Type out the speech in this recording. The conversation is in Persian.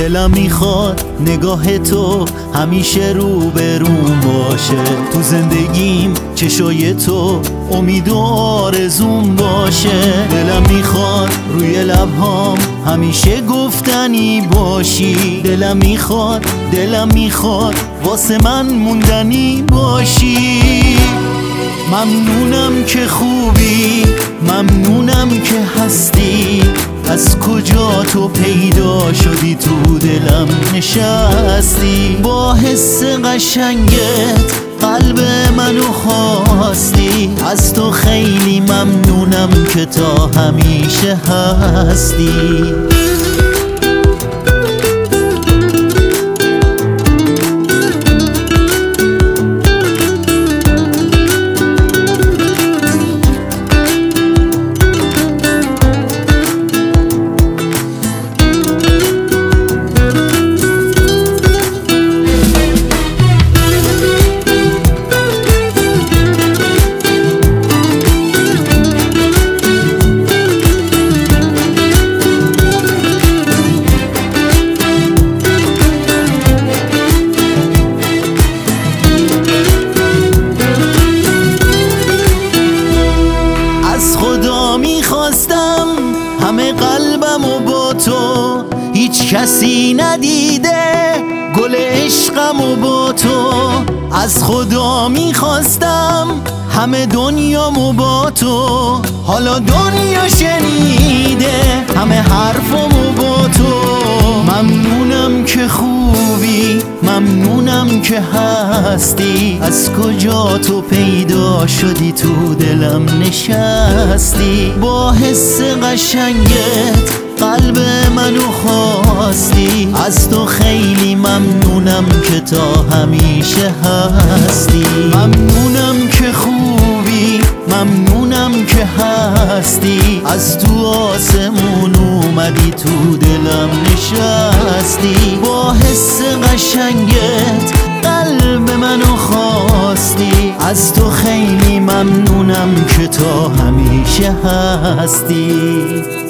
دلم میخواد نگاه تو همیشه رو به روم باشه، تو زندگیم چشای تو امید و آرزوم باشه. دلم میخواد روی لبهام همیشه گفتنی باشی، دلم میخواد واسه من موندنی باشی. ممنونم که خوبی، ممنونم که هستی، از کجا تو پیدا شدی تو دلم نشستی. با حس قشنگت قلب منو خواستی، از تو خیلی ممنونم که تا همیشه هستی. میخواستم همه قلبم و با تو، هیچ کسی ندیده گل عشقم و با تو. از خدا میخواستم همه دنیامو با تو، حالا دنیا شنیده همه حرفمو با تو. ممنونم که خوبی، ممنونم که هستی، از کجا تو پیدا شدی تو دلم نشستی. با حس قشنگت قلب منو خواستی، از تو خیلی ممنونم که تا همیشه هستی. ممنونم که خوبی، ممنونم که هستی، از تو آسمون اومدی تو دلم نشستی. با حس قشنگت قلب منو خواستی، از تو خیلی ممنونم که تا همیشه هستی.